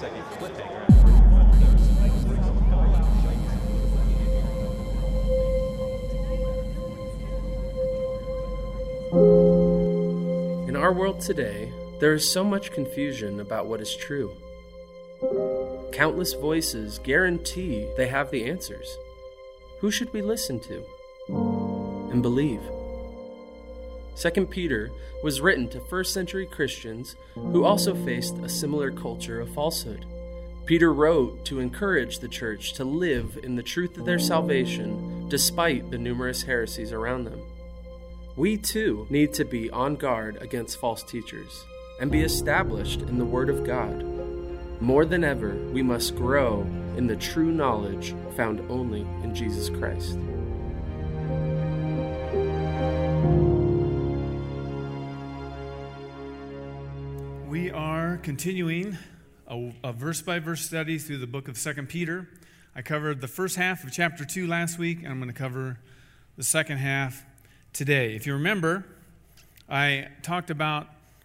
In our world today, there is so much confusion about what is true. Countless voices guarantee they have the answers. Who should we listen to and believe? 2 Peter was written to first-century Christians who also faced a similar culture of falsehood. Peter wrote to encourage the church to live in the truth of their salvation despite the numerous heresies around them. We too need to be on guard against false teachers and be established in the Word of God. More than ever, we must grow in the true knowledge found only in Jesus Christ. We are continuing a verse-by-verse study through the book of 2 Peter. I covered the first half of chapter 2 last week, and I'm going to cover the second half today. If you remember, Peter talked about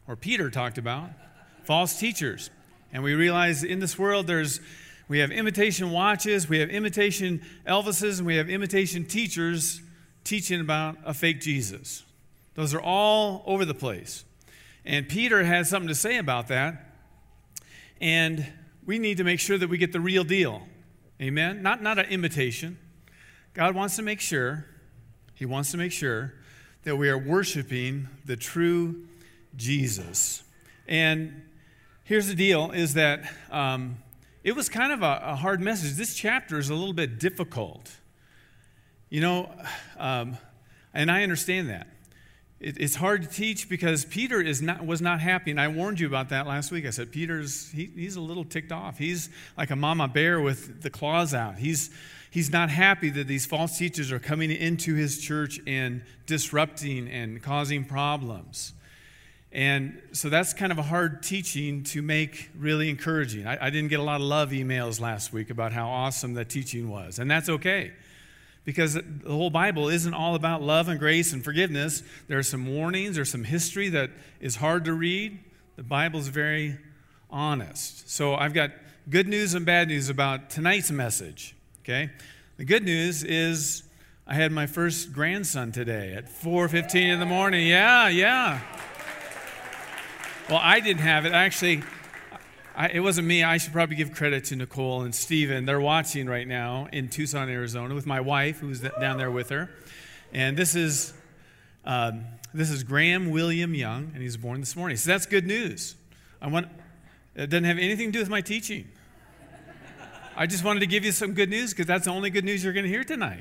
false teachers. And we realize in this world we have imitation watches, we have imitation Elvises, and we have imitation teachers teaching about a fake Jesus. Those are all over the place. And Peter has something to say about that. And we need to make sure that we get the real deal. Amen? Not an imitation. God wants to make sure, He wants to make sure that we are worshiping the true Jesus. And here's the deal, is that it was kind of a hard message. This chapter is a little bit difficult. And I understand that. It's hard to teach because Peter was not happy, and I warned you about that last week. I said, he's a little ticked off. He's like a mama bear with the claws out. He's not happy that these false teachers are coming into his church and disrupting and causing problems. And so that's kind of a hard teaching to make really encouraging. I didn't get a lot of love emails last week about how awesome that teaching was, and that's okay. Because the whole Bible isn't all about love and grace and forgiveness. There are some warnings, there's some history that is hard to read. The Bible's very honest. So I've got good news and bad news about tonight's message. Okay? The good news is I had my first grandson today at 4:15 in the morning. Yeah. Well, I didn't have it. Actually, it wasn't me. I should probably give credit to Nicole and Steven. They're watching right now in Tucson, Arizona, with my wife, who's down there with her. And this is Graham William Young, and he was born this morning. So that's good news. It doesn't have anything to do with my teaching. I just wanted to give you some good news because that's the only good news you're going to hear tonight.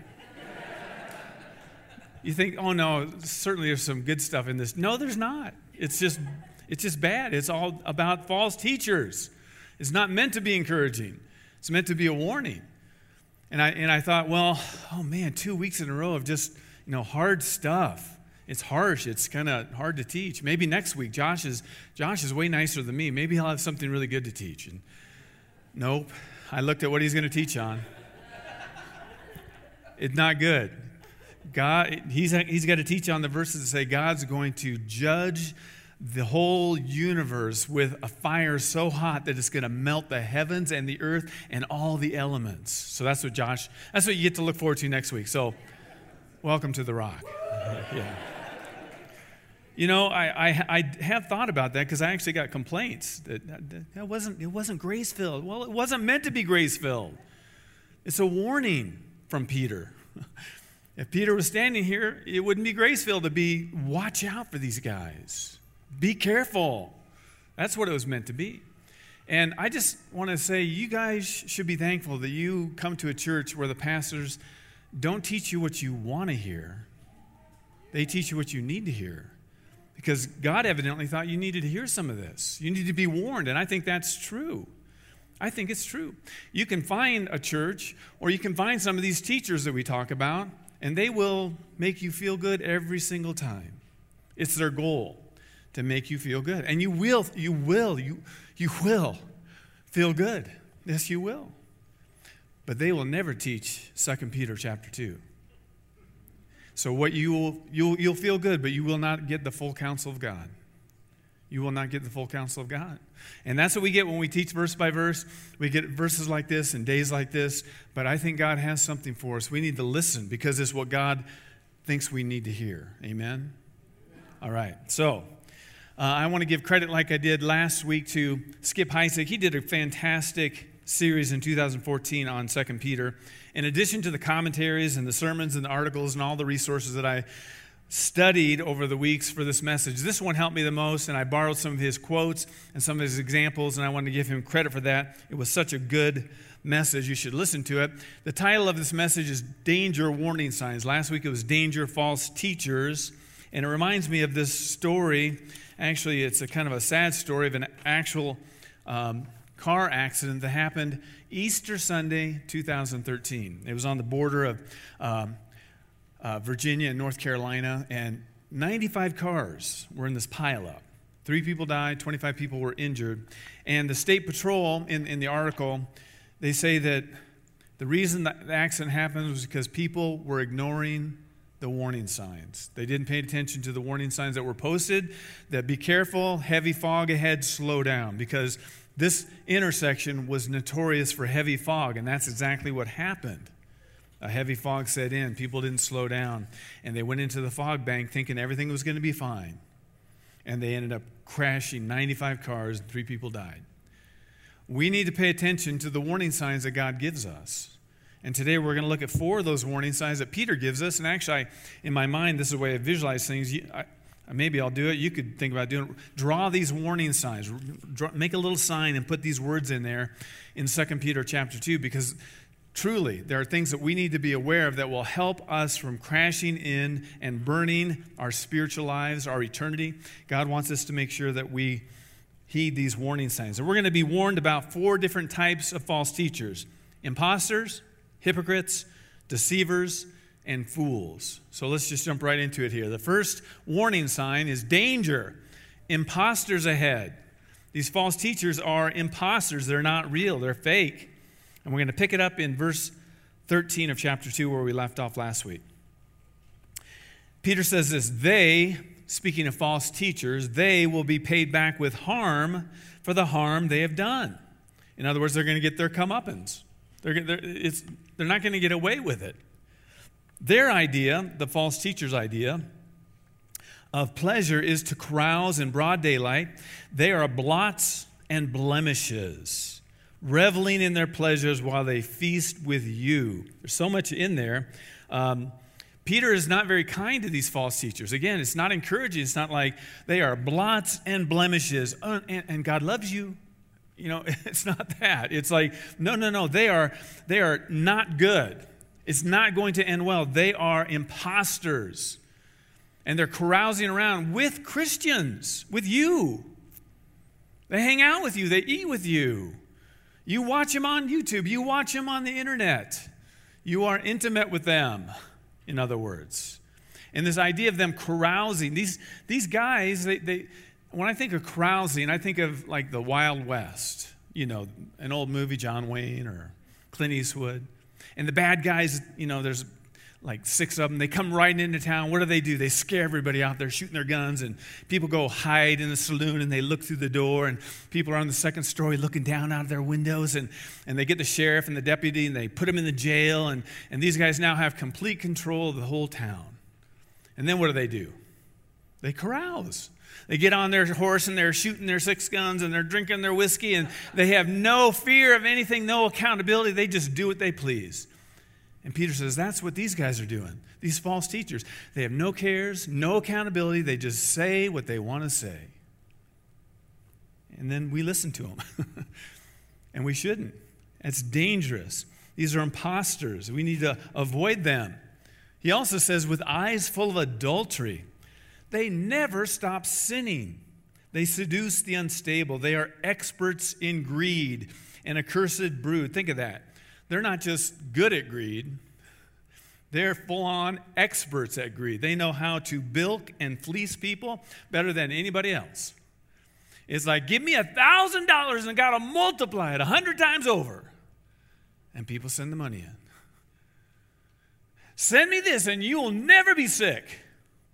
You think, oh no, certainly there's some good stuff in this. No, there's not. It's just bad. It's all about false teachers. It's not meant to be encouraging. It's meant to be a warning. And I thought, well, oh man, 2 weeks in a row of just, hard stuff. It's harsh. It's kind of hard to teach. Maybe next week, Josh is way nicer than me. Maybe he'll have something really good to teach. And nope. I looked at what he's going to teach on. It's not good. He's got to teach on the verses that say God's going to judge the whole universe with a fire so hot that it's going to melt the heavens and the earth and all the elements. So that's what you get to look forward to next week. So welcome to the Rock. Yeah. I have thought about that because I actually got complaints that it wasn't grace-filled. Well, it wasn't meant to be grace-filled. It's a warning from Peter. If Peter was standing here, it wouldn't be grace-filled to be, watch out for these guys. Be careful. That's what it was meant to be. And I just want to say, you guys should be thankful that you come to a church where the pastors don't teach you what you want to hear. They teach you what you need to hear. Because God evidently thought you needed to hear some of this. You need to be warned, and I think that's true. I think it's true. You can find a church, or you can find some of these teachers that we talk about, and they will make you feel good every single time. It's their goal to make you feel good. And you will feel good. Yes, you will. But they will never teach 2 Peter chapter 2. So what you'll feel good, but you will not get the full counsel of God. you will not get the full counsel of God. And that's what we get when we teach verse by verse. We get verses like this and days like this. But I think God has something for us. We need to listen because it's what God thinks we need to hear. Amen? All right. So I want to give credit like I did last week to Skip Heitzig. He did a fantastic series in 2014 on 2 Peter. In addition to the commentaries and the sermons and the articles and all the resources that I studied over the weeks for this message, this one helped me the most, and I borrowed some of his quotes and some of his examples, and I want to give him credit for that. It was such a good message. You should listen to it. The title of this message is Danger Warning Signs. Last week it was Danger False Teachers, and it reminds me of this story. Actually, it's a kind of a sad story of an actual car accident that happened Easter Sunday, 2013. It was on the border of Virginia and North Carolina, and 95 cars were in this pileup. 3 people died, 25 people were injured. And the state patrol, in the article, they say that the reason that the accident happened was because people were ignoring the warning signs. They didn't pay attention to the warning signs that were posted, that be careful, heavy fog ahead, slow down, because this intersection was notorious for heavy fog, and that's exactly what happened. A heavy fog set in. People didn't slow down. And they went into the fog bank thinking everything was going to be fine. And they ended up crashing 95 cars and 3 people died. We need to pay attention to the warning signs that God gives us. And today we're going to look at 4 of those warning signs that Peter gives us. And actually, in my mind, this is the way I visualize things. Maybe I'll do it. You could think about doing it. Draw these warning signs. Make a little sign and put these words in there in 2 Peter chapter 2, because truly, there are things that we need to be aware of that will help us from crashing in and burning our spiritual lives, our eternity. God wants us to make sure that we heed these warning signs. And we're going to be warned about 4 different types of false teachers: imposters, hypocrites, deceivers, and fools. So let's just jump right into it here. The first warning sign is danger. Imposters ahead. These false teachers are imposters. They're not real. They're fake. And we're going to pick it up in verse 13 of chapter 2 where we left off last week. Peter says this: they, speaking of false teachers, they will be paid back with harm for the harm they have done. In other words, they're going to get their comeuppance. They're not going to get away with it. Their idea, the false teacher's idea, of pleasure is to carouse in broad daylight. They are blots and blemishes, reveling in their pleasures while they feast with you. There's so much in there. Peter is not very kind to these false teachers. Again, it's not encouraging. It's not like they are blots and blemishes, and God loves you. You know, it's not that. It's like, no. They are not good. It's not going to end well. They are imposters. And they're carousing around with Christians, with you. They hang out with you. They eat with you. You watch them on YouTube. You watch them on the internet. You are intimate with them, in other words. And this idea of them carousing, these guys, they when I think of carousing, I think of like the Wild West. You know, an old movie, John Wayne or Clint Eastwood. And the bad guys, you know, there's like 6 of them. They come riding into town. What do? They scare everybody out there, shooting their guns, and people go hide in the saloon, and they look through the door, and people are on the second story looking down out of their windows, and they get the sheriff and the deputy, and they put them in the jail, and these guys now have complete control of the whole town. And then what do? They carouse. They get on their horse, and they're shooting their 6 guns, and they're drinking their whiskey, and they have no fear of anything, no accountability. They just do what they please. And Peter says that's what these guys are doing, these false teachers. They have no cares, no accountability. They just say what they want to say. And then we listen to them. And we shouldn't. It's dangerous. These are imposters. We need to avoid them. He also says, with eyes full of adultery, they never stop sinning. They seduce the unstable. They are experts in greed, an accursed brood. Think of that. They're not just good at greed. They're full-on experts at greed. They know how to bilk and fleece people better than anybody else. It's like, give me $1,000 and got to multiply it 100 times over. And people send the money in. Send me this and you will never be sick.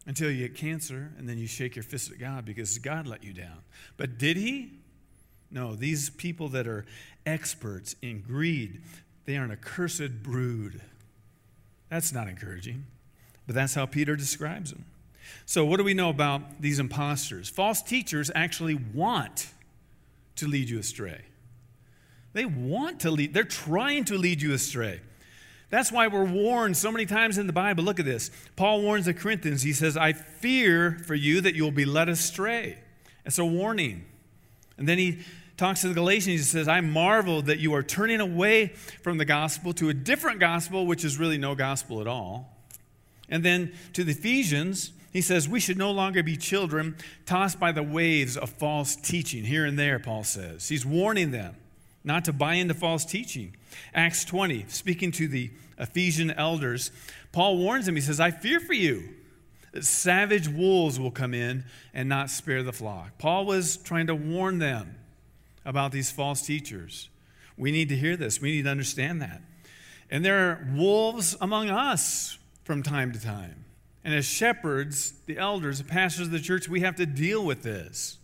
until you get cancer, and then you shake your fist at God because God let you down. But did he? No, these people that are experts in greed, they are an accursed brood. That's not encouraging, but that's how Peter describes them. So what do we know about these imposters? False teachers actually want to lead you astray. They want to lead, they're trying to lead you astray. That's why we're warned so many times in the Bible. Look at this. Paul warns the Corinthians. He says, I fear for you that you'll be led astray. It's a warning. And then he talks to the Galatians. He says, I marvel that you are turning away from the gospel to a different gospel, which is really no gospel at all. And then to the Ephesians, he says, we should no longer be children tossed by the waves of false teaching. Here and there, Paul says. He's warning them not to buy into false teaching. Acts 20, speaking to the Ephesian elders, Paul warns them. He says, I fear for you that savage wolves will come in and not spare the flock. Paul was trying to warn them about these false teachers. We need to hear this. We need to understand that. And there are wolves among us from time to time. And as shepherds, the elders, the pastors of the church, we have to deal with this.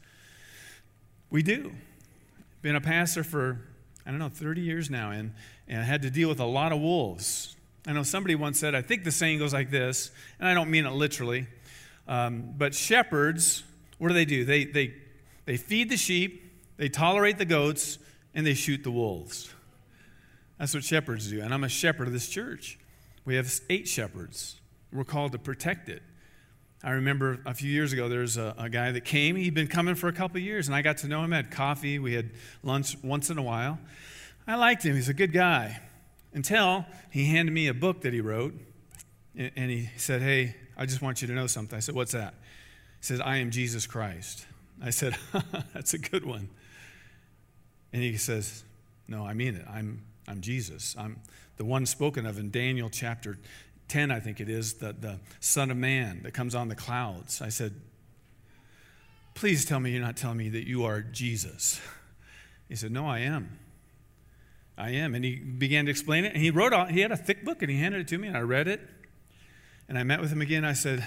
We do. Been a pastor for 30 years now, and had to deal with a lot of wolves. I know somebody once said, I think the saying goes like this, and I don't mean it literally, but shepherds, what do? They feed the sheep, they tolerate the goats, and they shoot the wolves. That's what shepherds do, and I'm a shepherd of this church. We have 8 shepherds. We're called to protect it. I remember a few years ago, there's a guy that came. He'd been coming for a couple of years, and I got to know him. I had coffee. We had lunch once in a while. I liked him. He's a good guy. Until he handed me a book that he wrote, and he said, hey, I just want you to know something. I said, what's that? He says, I am Jesus Christ. I said, that's a good one. And he says, no, I mean it. I'm Jesus. I'm the one spoken of in Daniel chapter 10, I think it is, the Son of Man that comes on the clouds. I said, please tell me you're not telling me that you are Jesus. He said, no, I am. I am. And he began to explain it. And he had a thick book, and he handed it to me, and I read it. And I met with him again. I said,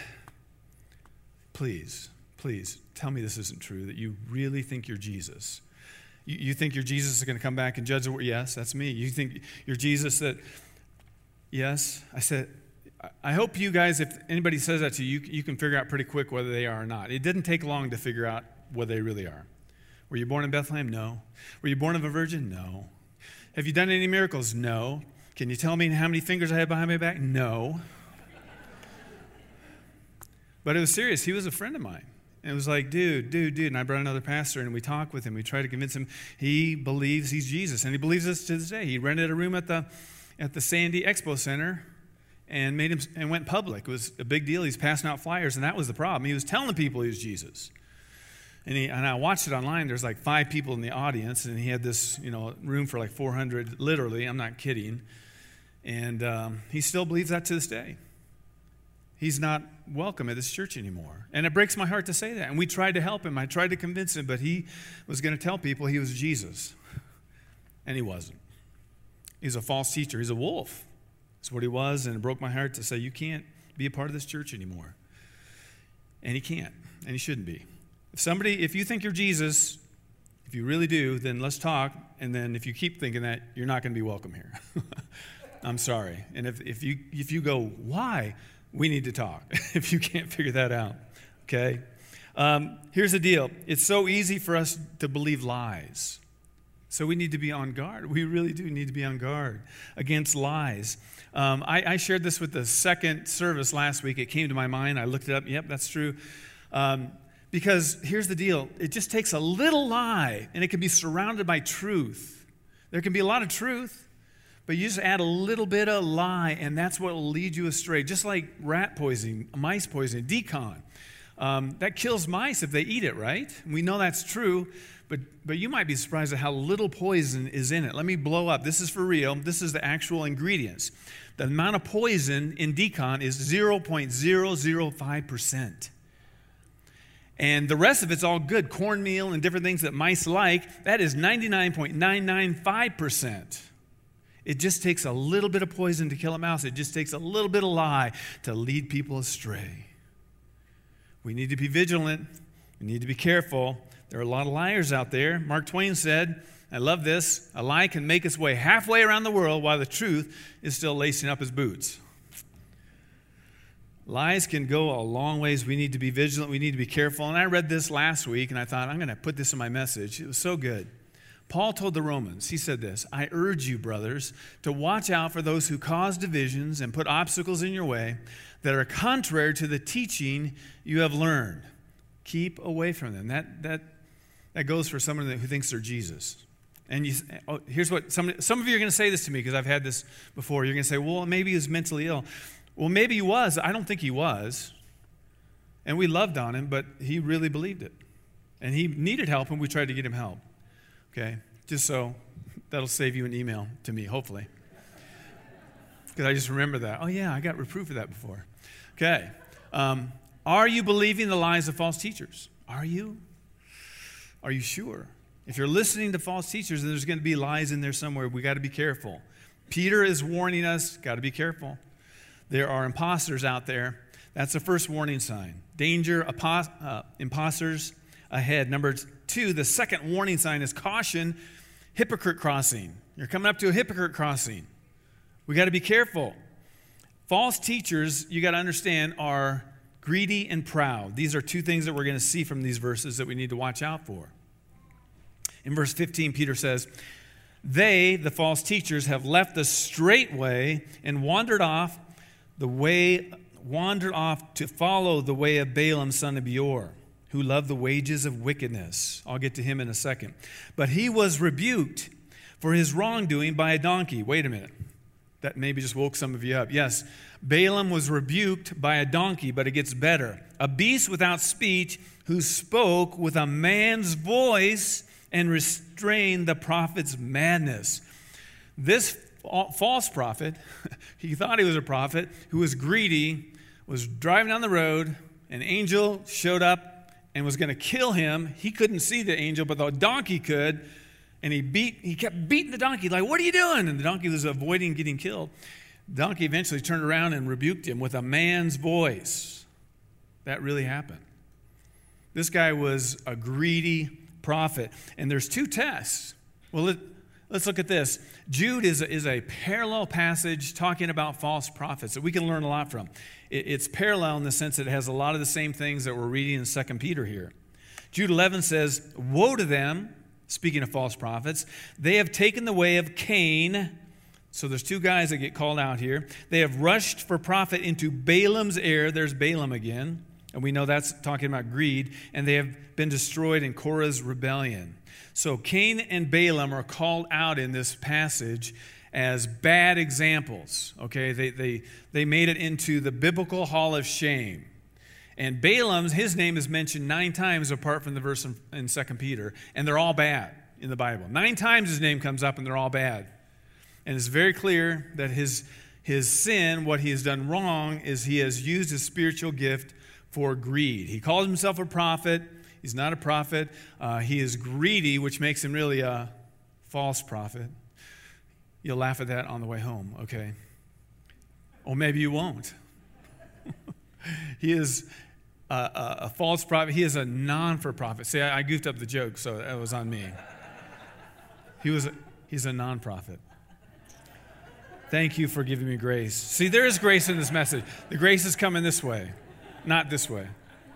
please, tell me this isn't true, that you really think you're Jesus. You think your Jesus is going to come back and judge the world? Yes, that's me. You think you're Jesus that... Yes. I said, I hope you guys, if anybody says that to you, you can figure out pretty quick whether they are or not. It didn't take long to figure out whether they really are. Were you born in Bethlehem? No. Were you born of a virgin? No. Have you done any miracles? No. Can you tell me how many fingers I have behind my back? No. But it was serious. He was a friend of mine. And it was like, dude. And I brought another pastor, and we talked with him. We tried to convince him he believes he's Jesus. And he believes this to this day. He rented a room at the Sandy Expo Center and went public. It was a big deal. He's passing out flyers, and that was the problem. He was telling people he was Jesus. And I watched it online. There's like 5 people in the audience, and he had this, room for like 400, literally. I'm not kidding. And he still believes that to this day. He's not welcome at this church anymore. And it breaks my heart to say that. And we tried to help him. I tried to convince him, but he was going to tell people he was Jesus. And he wasn't. He's a false teacher. He's a wolf. That's what he was, and it broke my heart to say, you can't be a part of this church anymore. And he can't, and he shouldn't be. If you think you're Jesus, if you really do, then let's talk, and then if you keep thinking that, you're not going to be welcome here. I'm sorry. And if you go, why? We need to talk, if you can't figure that out, okay? Here's the deal. It's so easy for us to believe lies. So we need to be on guard. We really do need to be on guard against lies. I shared this with the second service last week. It came to my mind. I looked it up. Yep, that's true. Because here's the deal. It just takes a little lie, and it can be surrounded by truth. There can be a lot of truth, but you just add a little bit of lie, and that's what will lead you astray. Just like rat poisoning, mice poisoning, decon. That kills mice if they eat it, right? We know that's true. But you might be surprised at how little poison is in it. Let me blow up. This is for real. This is the actual ingredients. The amount of poison in decon is 0.005%. And the rest of it's all good. Cornmeal and different things that mice like, that is 99.995%. It just takes a little bit of poison to kill a mouse. It just takes a little bit of lie to lead people astray. we need to be vigilant. We need to be careful. There are a lot of liars out there. Mark Twain said, I love this, a lie can make its way halfway around the world while the truth is still lacing up his boots. Lies can go a long ways. We need to be vigilant. We need to be careful. And I read this last week, and I thought, I'm going to put this in my message. It was so good. Paul told the Romans, he said this, I urge you, brothers, to watch out for those who cause divisions and put obstacles in your way that are contrary to the teaching you have learned. Keep away from them. That goes for someone who thinks they're Jesus. And here's what, some of you are going to say this to me because I've had this before. You're going to say, well, maybe he was mentally ill. Well, maybe he was. I don't think he was. And we loved on him, but he really believed it. And he needed help, and we tried to get him help. Okay? Just so that'll save you an email to me, hopefully. Because I just remember that. Oh, yeah, I got reproved for that before. Okay. Are you believing the lies of false teachers? Are you? Are you sure? If you're listening to false teachers, then there's going to be lies in there somewhere. We got to be careful. Peter is warning us, got to be careful. There are imposters out there. That's the first warning sign. Danger, imposters ahead. Number 2, the second warning sign is caution, hypocrite crossing. You're coming up to a hypocrite crossing. We got to be careful. False teachers, you got to understand, are greedy and proud. These are two things that we're going to see from these verses that we need to watch out for. In verse 15, Peter says, they, the false teachers, have left the straight way and wandered off to follow the way of Balaam, son of Beor, who loved the wages of wickedness. I'll get to him in a second. But he was rebuked for his wrongdoing by a donkey. Wait a minute. That maybe just woke some of you up. Yes, Balaam was rebuked by a donkey, but it gets better. A beast without speech who spoke with a man's voice and restrained the prophet's madness. This false prophet, he thought he was a prophet, who was greedy, was driving down the road. An angel showed up and was going to kill him. He couldn't see the angel, but the donkey could. And he kept beating the donkey, like, what are you doing? And the donkey was avoiding getting killed. The donkey eventually turned around and rebuked him with a man's voice. That really happened. This guy was a greedy prophet. And there's 2 tests. Well, let's look at this. Jude is a parallel passage talking about false prophets that we can learn a lot from. It's parallel in the sense that it has a lot of the same things that we're reading in 2 Peter here. Jude 11 says, woe to them, speaking of false prophets, they have taken the way of Cain. So there's 2 guys that get called out here. They have rushed for profit into Balaam's error. There's Balaam again. And we know that's talking about greed. And they have been destroyed in Korah's rebellion. So Cain and Balaam are called out in this passage as bad examples. Okay, they made it into the biblical hall of shame. And Balaam's, his name is mentioned 9 times apart from the verse in 2 Peter. And they're all bad in the Bible. 9 times his name comes up and they're all bad. And it's very clear that his sin, what he has done wrong, is he has used his spiritual gift for greed. He calls himself a prophet. He's not a prophet. He is greedy, which makes him really a false prophet. You'll laugh at that on the way home, okay? Or maybe you won't. He is a false prophet. He is a non-for-profit. See, I goofed up the joke, so that was on me. He's a non-prophet. Thank you for giving me grace. See, there is grace in this message. The grace is coming this way, not this way.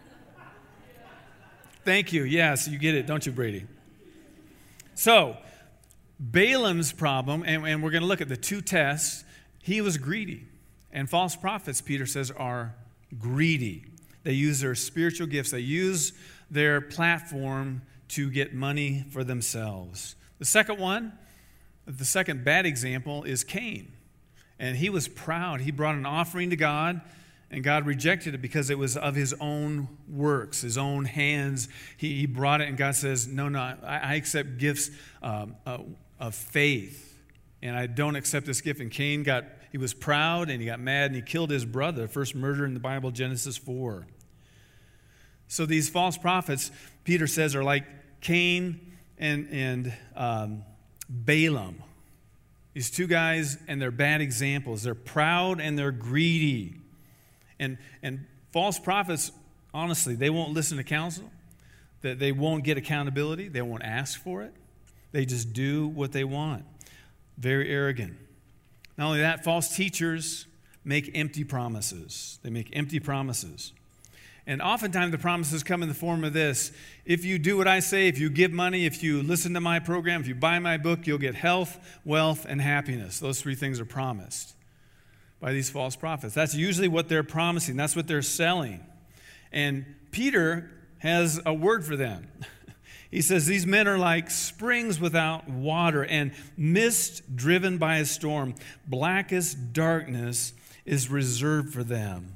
Thank you. Yes, you get it, don't you, Brady? So, Balaam's problem, and we're going to look at the 2 tests, he was greedy. And false prophets, Peter says, are greedy. They use their spiritual gifts. They use their platform to get money for themselves. The second bad example is Cain. And he was proud. He brought an offering to God, and God rejected it because it was of his own works, his own hands. He brought it, and God says, no, I accept gifts of faith, and I don't accept this gift. And Cain he was proud, and he got mad, and he killed his brother, first murder in the Bible, Genesis 4. So these false prophets, Peter says, are like Cain and Balaam. These 2 guys, and they're bad examples. They're proud and they're greedy. And false prophets honestly, they won't listen to counsel, that they won't get accountability, they won't ask for it. They just do what they want. Very arrogant. Not only that, false teachers make empty promises. They make empty promises. And oftentimes the promises come in the form of this: if you do what I say, if you give money, if you listen to my program, if you buy my book, you'll get health, wealth, and happiness. Those three things are promised by these false prophets. That's usually what they're promising. That's what they're selling. And Peter has a word for them. He says, these men are like springs without water and mist driven by a storm. Blackest darkness is reserved for them.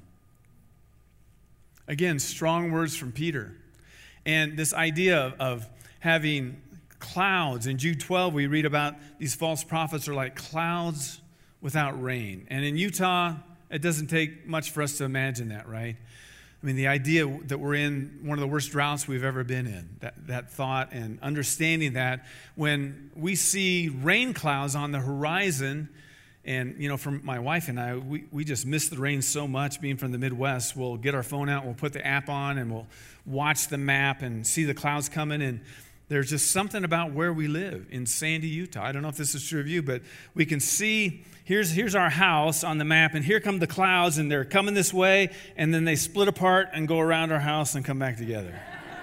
Again, strong words from Peter. And this idea of having clouds. In Jude 12, we read about these false prophets are like clouds without rain. And in Utah, it doesn't take much for us to imagine that, right? I mean, the idea that we're in one of the worst droughts we've ever been in, that thought and understanding that when we see rain clouds on the horizon, and, you know, from my wife and I, we just miss the rain so much being from the Midwest. We'll get our phone out, we'll put the app on, and we'll watch the map and see the clouds coming. And there's just something about where we live in Sandy, Utah. I don't know if this is true of you, but we can see, here's our house on the map, and here come the clouds, and they're coming this way, and then they split apart and go around our house and come back together.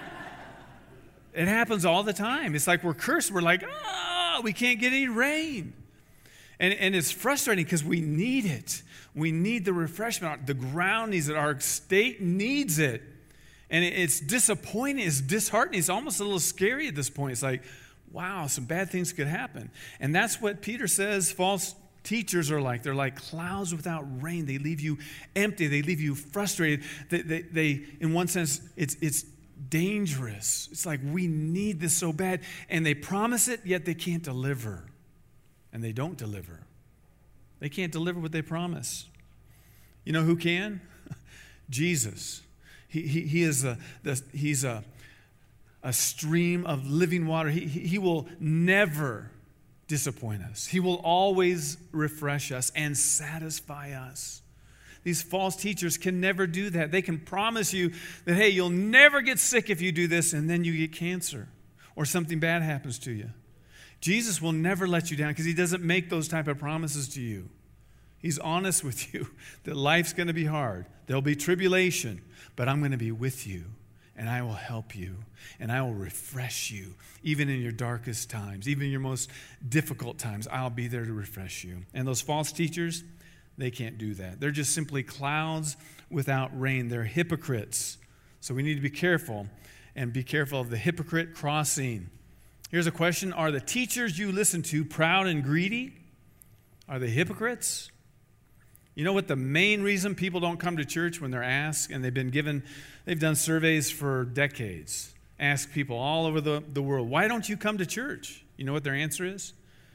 It happens all the time. It's like we're cursed. We're like, we can't get any rain. And it's frustrating because we need it. We need the refreshment. The ground needs it. Our state needs it. And it's disappointing. It's disheartening. It's almost a little scary at this point. It's like, wow, some bad things could happen. And that's what Peter says false teachers are like. They're like clouds without rain. They leave you empty. They leave you frustrated. They in one sense, it's dangerous. It's like, we need this so bad. And they promise it, yet they can't deliver. And they don't deliver. They can't deliver what they promise. You know who can? Jesus. He's a stream of living water. He will never disappoint us. He will always refresh us and satisfy us. These false teachers can never do that. They can promise you that, hey, you'll never get sick if you do this, and then you get cancer or something bad happens to you. Jesus will never let you down because he doesn't make those type of promises to you. He's honest with you that life's going to be hard. There'll be tribulation, but I'm going to be with you, and I will help you, and I will refresh you. Even in your darkest times, even in your most difficult times, I'll be there to refresh you. And those false teachers, they can't do that. They're just simply clouds without rain. They're hypocrites. So we need to be careful, and be careful of the hypocrite crossing. Here's a question. Are the teachers you listen to proud and greedy? Are they hypocrites? You know what the main reason people don't come to church when they're asked, and they've done surveys for decades, ask people all over the world, why don't you come to church? You know what their answer is?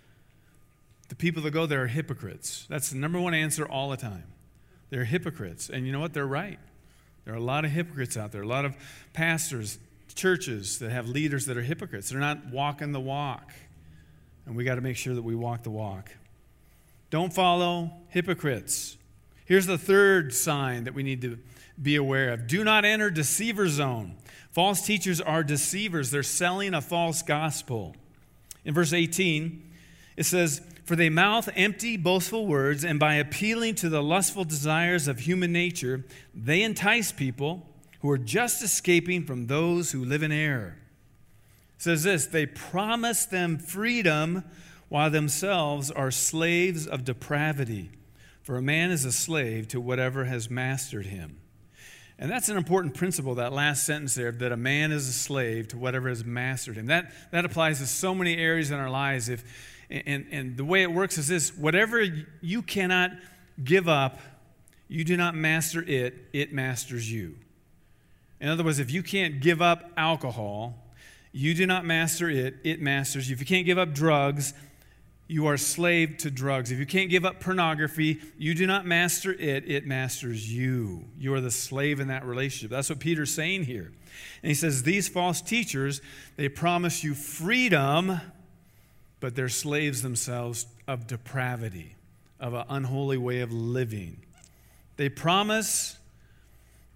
The people that go there are hypocrites. That's the number one answer all the time. They're hypocrites. And you know what? They're right. There are a lot of hypocrites out there, a lot of pastors, churches that have leaders that are hypocrites. They're not walking the walk. And we got to make sure that we walk the walk. Don't follow hypocrites. Here's the third sign that we need to be aware of. Do not enter deceiver zone. False teachers are deceivers. They're selling a false gospel. In verse 18, it says, for they mouth empty, boastful words, and by appealing to the lustful desires of human nature, they entice people who are just escaping from those who live in error. It says this, they promise them freedom while themselves are slaves of depravity. For a man is a slave to whatever has mastered him. And that's an important principle, that last sentence there, that a man is a slave to whatever has mastered him. That applies to so many areas in our lives. And the way it works is this, whatever you cannot give up, you do not master it, it masters you. In other words, if you can't give up alcohol, you do not master it, it masters you. If you can't give up drugs, you are slave to drugs. If you can't give up pornography, you do not master it, it masters you. You are the slave in that relationship. That's what Peter's saying here. And he says, these false teachers, they promise you freedom, but they're slaves themselves of depravity, of an unholy way of living. They promise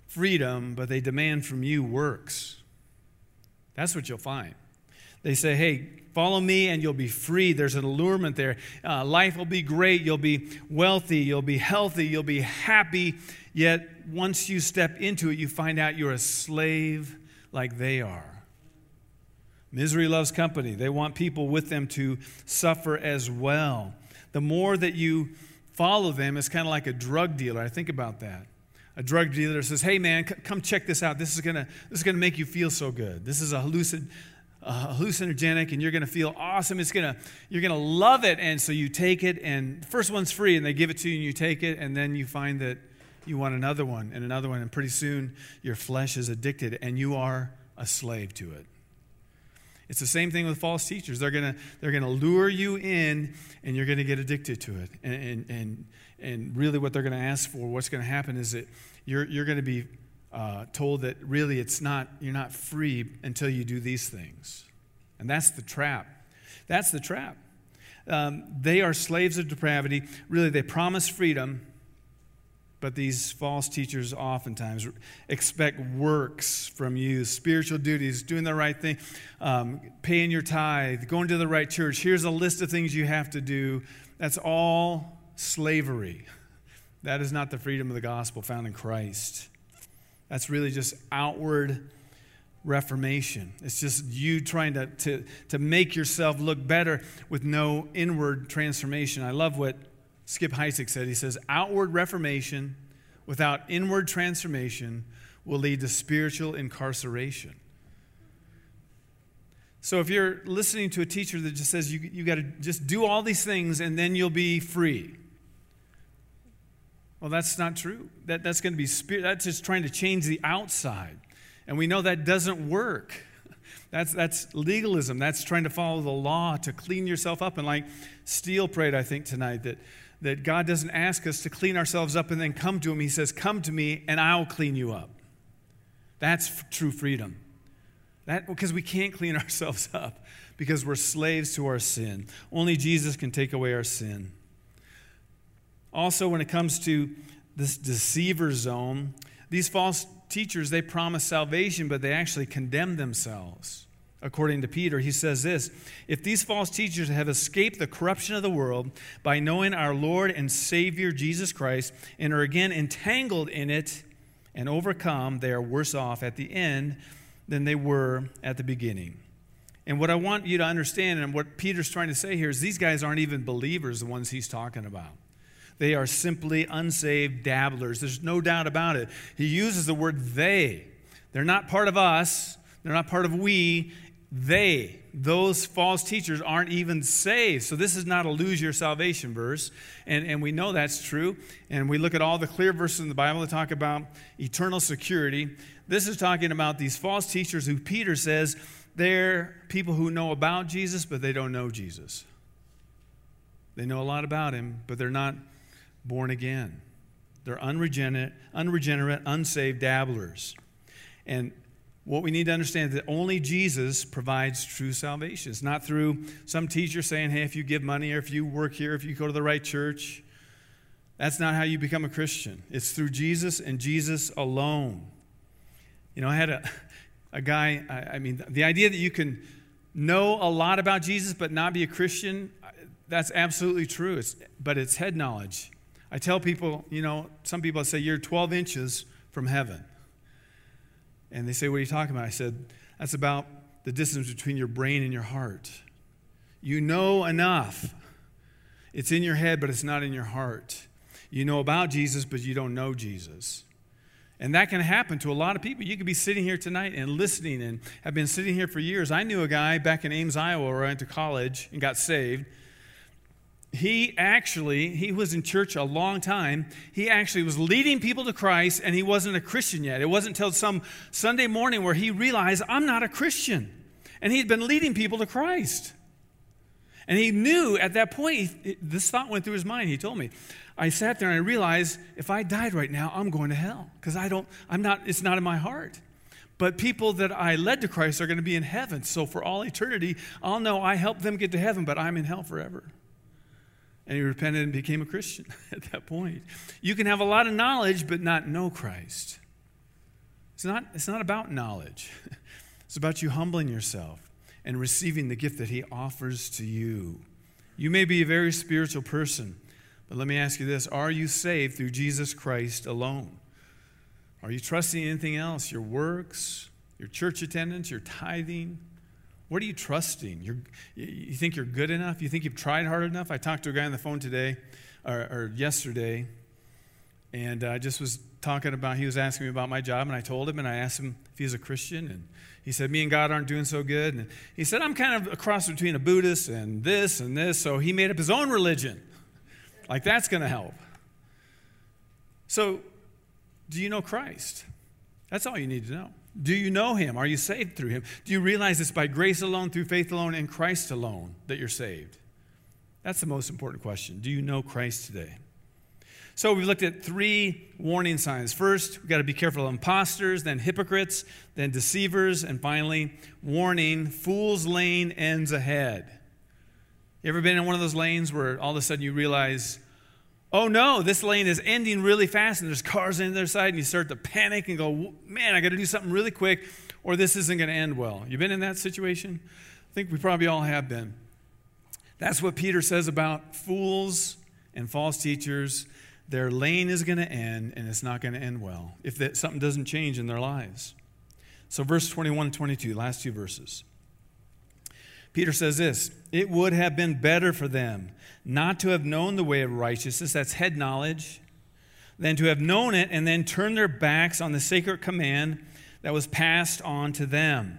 freedom, but they demand from you works. That's what you'll find. They say, hey, follow me and you'll be free. There's an allurement there. Life will be great. You'll be wealthy. You'll be healthy. You'll be happy. Yet once you step into it, you find out you're a slave like they are. Misery loves company. They want people with them to suffer as well. The more that you follow them, it's kind of like a drug dealer. I think about that. A drug dealer says, hey man, come check this out. This is gonna make you feel so good. This is a hallucinogenic, and you're going to feel awesome. You're going to love it. And so you take it, and the first one's free, and they give it to you, and you take it, and then you find that you want another one, and pretty soon your flesh is addicted, and you are a slave to it. It's the same thing with false teachers. They're going to lure you in, and you're going to get addicted to it. And really what they're going to ask for, what's going to happen is that you're going to be told that really you're not free until you do these things. And that's the trap. That's the trap. They are slaves of depravity. Really, they promise freedom, but these false teachers oftentimes expect works from you, spiritual duties, doing the right thing, paying your tithe, going to the right church. Here's a list of things you have to do. That's all slavery. That is not the freedom of the gospel found in Christ. That's really just outward reformation. It's just you trying to make yourself look better with no inward transformation. I love what Skip Heitzig said. He says, outward reformation without inward transformation will lead to spiritual incarceration. So if you're listening to a teacher that just says you got to just do all these things and then you'll be free, well, that's not true. That's going to be spirit. That's just trying to change the outside. And we know that doesn't work. That's legalism. That's trying to follow the law to clean yourself up. And like Steele prayed, I think, tonight, that God doesn't ask us to clean ourselves up and then come to Him. He says, come to me and I'll clean you up. That's true freedom. Because we can't clean ourselves up because we're slaves to our sin. Only Jesus can take away our sin. Also, when it comes to this deceiver zone, these false teachers, they promise salvation, but they actually condemn themselves. According to Peter, he says this, if these false teachers have escaped the corruption of the world by knowing our Lord and Savior Jesus Christ and are again entangled in it and overcome, they are worse off at the end than they were at the beginning. And what I want you to understand and what Peter's trying to say here is these guys aren't even believers, the ones he's talking about. They are simply unsaved dabblers. There's no doubt about it. He uses the word they. They're not part of us. They're not part of we. They, those false teachers, aren't even saved. So this is not a lose your salvation verse. And we know that's true. And we look at all the clear verses in the Bible that talk about eternal security. This is talking about these false teachers who Peter says they're people who know about Jesus, but they don't know Jesus. They know a lot about Him, but they're not born again. They're unregenerate, unsaved dabblers. And what we need to understand is that only Jesus provides true salvation. It's not through some teacher saying, hey, if you give money or if you work here, if you go to the right church. That's not how you become a Christian. It's through Jesus and Jesus alone. You know, I had a guy, the idea that you can know a lot about Jesus but not be a Christian, that's absolutely true. But it's head knowledge. I tell people, some people say, you're 12 inches from heaven. And they say, what are you talking about? I said, that's about the distance between your brain and your heart. You know enough. It's in your head, but it's not in your heart. You know about Jesus, but you don't know Jesus. And that can happen to a lot of people. You could be sitting here tonight and listening and have been sitting here for years. I knew a guy back in Ames, Iowa, where I went to college and got saved. He was in church a long time. He actually was leading people to Christ, and he wasn't a Christian yet. It wasn't until some Sunday morning where he realized, I'm not a Christian. And he'd been leading people to Christ. And he knew at that point, this thought went through his mind. He told me, I sat there and I realized, if I died right now, I'm going to hell. Because it's not in my heart. But people that I led to Christ are going to be in heaven. So for all eternity, I'll know I helped them get to heaven, but I'm in hell forever. And he repented and became a Christian at that point. You can have a lot of knowledge but not know Christ. It's not about knowledge. It's about you humbling yourself and receiving the gift that he offers to you. You may be a very spiritual person, but let me ask you this. Are you saved through Jesus Christ alone? Are you trusting anything else? Your works, your church attendance, your tithing? What are you trusting? You think you're good enough? You think you've tried hard enough? I talked to a guy on the phone today, or yesterday, and I just was talking about, he was asking me about my job, and I told him, and I asked him if he's a Christian, and he said, me and God aren't doing so good. And he said, I'm kind of a cross between a Buddhist and this, so he made up his own religion. Like, that's going to help. So, do you know Christ? That's all you need to know. Do you know him? Are you saved through him? Do you realize it's by grace alone, through faith alone, in Christ alone that you're saved? That's the most important question. Do you know Christ today? So we've looked at 3 warning signs. First, we've got to be careful of imposters, then hypocrites, then deceivers, and finally, warning, fool's lane ends ahead. You ever been in one of those lanes where all of a sudden you realize, oh no, this lane is ending really fast and there's cars on the other side, and you start to panic and go, man, I got to do something really quick or this isn't going to end well. You been in that situation? I think we probably all have been. That's what Peter says about fools and false teachers. Their lane is going to end, and it's not going to end well if something doesn't change in their lives. So verse 21 and 22, last 2 verses. Peter says this, it would have been better for them not to have known the way of righteousness, that's head knowledge, than to have known it and then turn their backs on the sacred command that was passed on to them.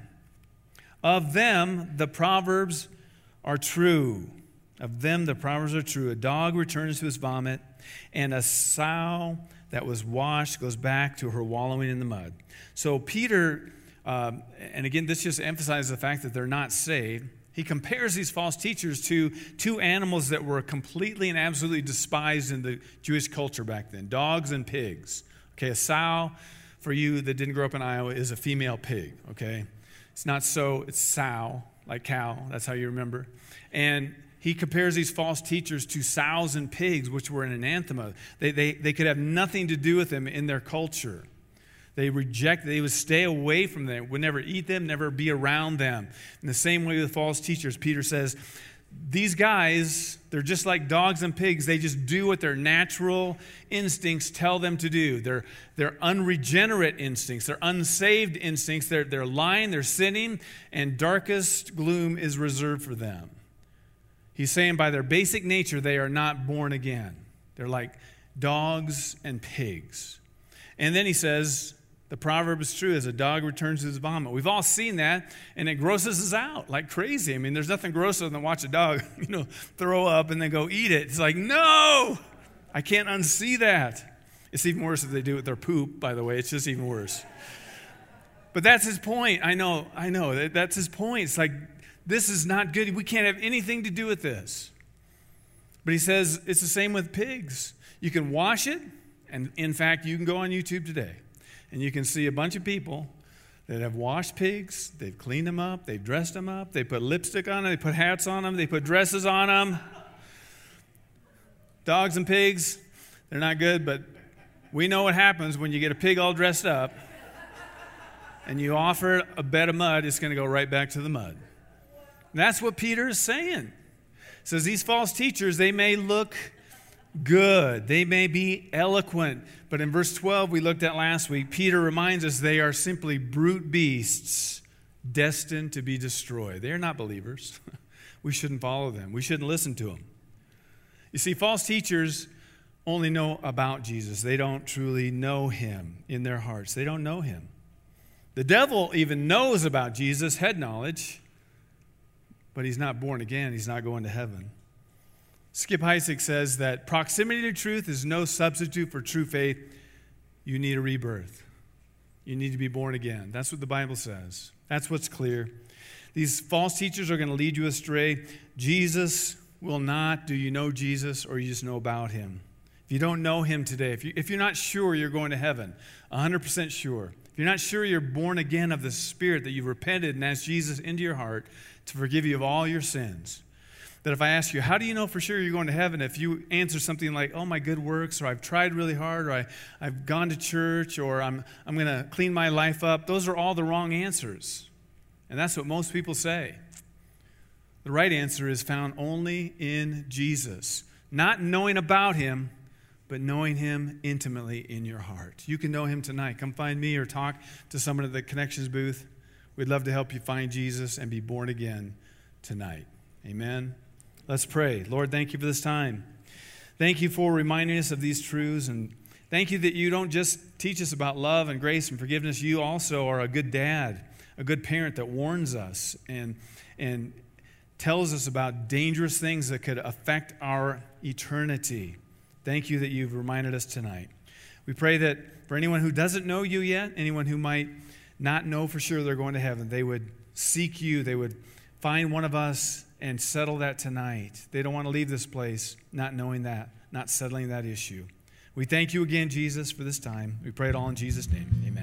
Of them, the proverbs are true. Of them, the proverbs are true. A dog returns to his vomit, and a sow that was washed goes back to her wallowing in the mud. So Peter, and again, this just emphasizes the fact that they're not saved. He compares these false teachers to 2 animals that were completely and absolutely despised in the Jewish culture back then, dogs and pigs. Okay, a sow, for you that didn't grow up in Iowa, is a female pig, okay? It's not so, it's sow, like cow, that's how you remember. And he compares these false teachers to sows and pigs, which were an anathema. They could have nothing to do with them in their culture. They would stay away from them, would never eat them, never be around them. In the same way with false teachers, Peter says, these guys, they're just like dogs and pigs. They just do what their natural instincts tell them to do. They're unregenerate instincts. They're unsaved instincts. They're lying, they're sinning, and darkest gloom is reserved for them. He's saying by their basic nature, they are not born again. They're like dogs and pigs. And then he says, the proverb is true, as a dog returns to his vomit. We've all seen that, and it grosses us out like crazy. I mean, there's nothing grosser than watch a dog, throw up and then go eat it. It's like, no, I can't unsee that. It's even worse if they do it with their poop, by the way. It's just even worse. But that's his point. I know. That's his point. It's like, this is not good. We can't have anything to do with this. But he says it's the same with pigs. You can wash it, and in fact, you can go on YouTube today, and you can see a bunch of people that have washed pigs. They've cleaned them up. They've dressed them up. They put lipstick on them. They put hats on them. They put dresses on them. Dogs and pigs, they're not good, but we know what happens when you get a pig all dressed up and you offer it a bed of mud, it's going to go right back to the mud. That's what Peter is saying. He says these false teachers, they may look good. They may be eloquent. But in verse 12 we looked at last week, Peter reminds us they are simply brute beasts destined to be destroyed. They are not believers. We shouldn't follow them. We shouldn't listen to them. You see, false teachers only know about Jesus. They don't truly know him in their hearts. They don't know him. The devil even knows about Jesus, head knowledge, but he's not born again. He's not going to heaven. Skip Heitzig says that proximity to truth is no substitute for true faith. You need a rebirth. You need to be born again. That's what the Bible says. That's what's clear. These false teachers are going to lead you astray. Jesus will not. Do you know Jesus, or you just know about him? If you don't know him today, if you're not sure you're going to heaven, 100% sure, if you're not sure you're born again of the Spirit, that you've repented and asked Jesus into your heart to forgive you of all your sins, That if I ask you, how do you know for sure you're going to heaven? If you answer something like, oh, my good works, or I've tried really hard, or I've gone to church, or I'm going to clean my life up, those are all the wrong answers. And that's what most people say. The right answer is found only in Jesus. Not knowing about him, but knowing him intimately in your heart. You can know him tonight. Come find me or talk to someone at the Connections booth. We'd love to help you find Jesus and be born again tonight. Amen. Let's pray. Lord, thank you for this time. Thank you for reminding us of these truths, and thank you that you don't just teach us about love and grace and forgiveness. You also are a good dad, a good parent that warns us and tells us about dangerous things that could affect our eternity. Thank you that you've reminded us tonight. We pray that for anyone who doesn't know you yet, anyone who might not know for sure they're going to heaven, they would seek you, they would find one of us and settle that tonight. They don't want to leave this place not knowing that, not settling that issue. We thank you again, Jesus, for this time. We pray it all in Jesus' name. Amen.